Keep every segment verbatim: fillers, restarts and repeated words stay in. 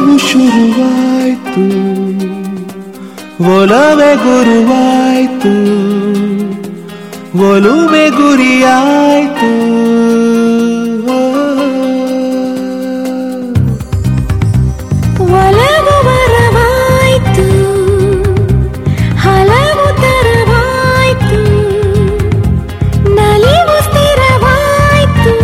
ಒಲವು ಶುರುವಾಯ್ತು, ಒಲವೇ ಗುರುವಾಯ್ತು, ಒಲುಮೆ ಗುರಿಯಾಯ್ತು. ಒಲವು ವರವಾಯ್ತು, ಹಲವು ತರವಾಯ್ತು, ನಲಿವು ಸ್ಥಿರವಾಯ್ತು.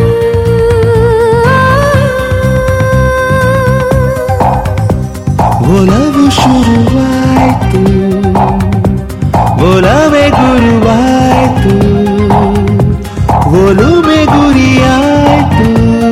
ಒಲವು ಶುರುವಾಯ್ತು, ಒಲವೇ ಗುರುವಾಯ್ತು, ಒಲುಮೆ ಗುರಿಯಾಯ್ತು.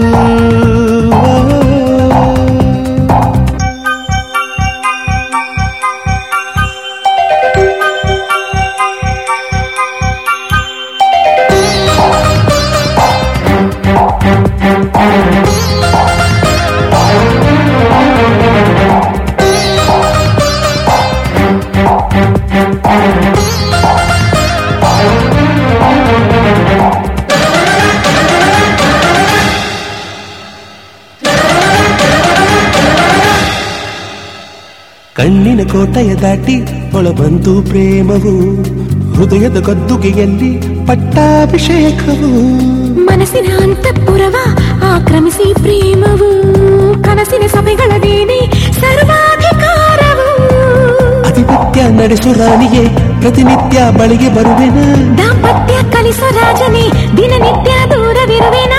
ಕಣ್ಣಿನ ಕೋಟೆಯ ದಾಟಿ ಒಳಬಂತು ಪ್ರೇಮವು, ಹೃದಯದ ಗದ್ದುಗೆಯಲ್ಲಿ ಪಟ್ಟಾಭಿಷೇಕವು. ಮನಸ್ಸಿನ ಅಂತಃಪುರವ ಆಕ್ರಮಿಸಿ ಪ್ರೇಮವು, ಕನಸಿನ ಸಭೆಗಳದೇನೆ ಸರ್ವಾಧಿಕಾರವು. ಅಧಿಪತ್ಯ ನಡೆಸು ರಾಣಿಯೇ, ಪ್ರತಿನಿತ್ಯ ಬಳಿಗೆ ಬರುವೆನ. ದಾಂಪತ್ಯ ಕಲಿಸೋ ರಾಜನೇ, ದಿನನಿತ್ಯ ದೂರವಿರುವೆನ.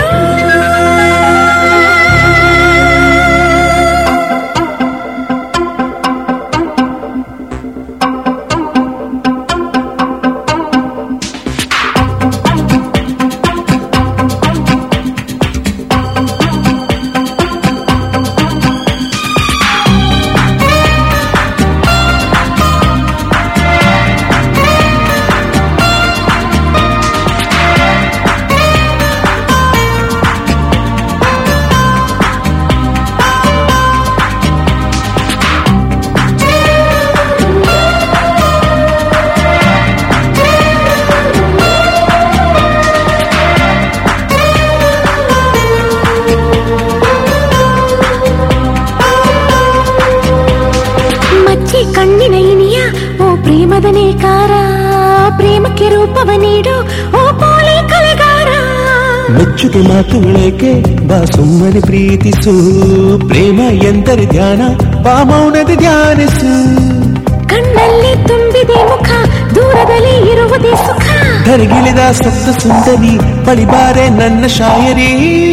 ಕಣ್ಣಿನ ಇನಿಯ ಓ ಪ್ರೇಮದ ನೇಕಾರ, ಪ್ರೇಮಕ್ಕೆ ರೂಪವ ನೀಡು ಓ ಪೋಲಿ ಕಲೆಗಾರ. ಮೆಚ್ಚುಗೆ ಮಾತುಗಳೇಕೆ, ಬಾ ಸುಮ್ಮನೆ ಪ್ರೀತಿಸು. ಪ್ರೇಮ ಎಂದರೆ ಧ್ಯಾನ, ಬಾ ಮೌನದ ಧ್ಯಾನಿಸು. ಕಣ್ಣಲ್ಲಿ ತುಂಬಿದೆ ಮುಖ, ದೂರದಲ್ಲಿ ಇರುವುದೇ ಸುಖ. ಕರಗಿಲಿದ ಸಪ್ತ ಸುಂದರಿ, ಬಳಿಬಾರೆ ನನ್ನ ಶಾಯರಿ.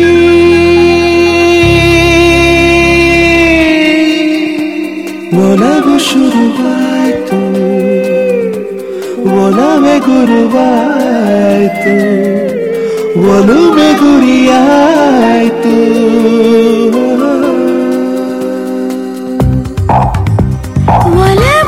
ಒಲವು ಶುರುವಾಯ್ತು, ಒಲವೇ ಗುರುವಾಯ್ತು, ಒಲುಮೆ ಗುರಿಯಾಯ್ತು. ಒಲವು